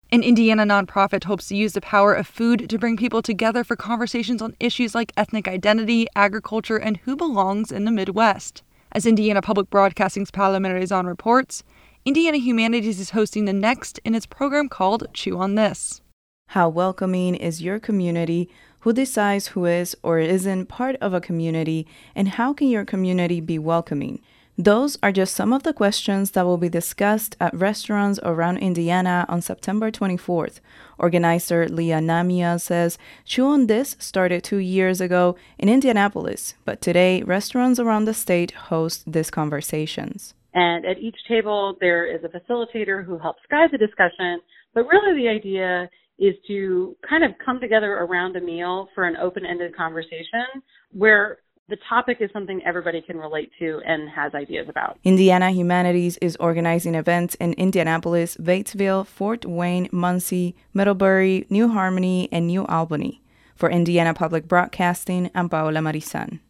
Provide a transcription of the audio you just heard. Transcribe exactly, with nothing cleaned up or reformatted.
An Indiana nonprofit hopes to use the power of food to bring people together for conversations on issues like ethnic identity, agriculture, and who belongs in the Midwest. As Indiana Public Broadcasting's Paola Merezon reports, Indiana Humanities is hosting the next in its program called Chew on This. How welcoming is your community? Who decides who is or isn't part of a community? And how can your community be welcoming? Those are just some of the questions that will be discussed at restaurants around Indiana on September twenty-fourth. Organizer Leah Namia says Chew on This started two years ago in Indianapolis, but today restaurants around the state host these conversations. And at each table, there is a facilitator who helps guide the discussion, but really the idea is to kind of come together around a meal for an open-ended conversation where the topic is something everybody can relate to and has ideas about. Indiana Humanities is organizing events in Indianapolis, Batesville, Fort Wayne, Muncie, Middlebury, New Harmony, and New Albany. For Indiana Public Broadcasting, I'm Paola Merezon.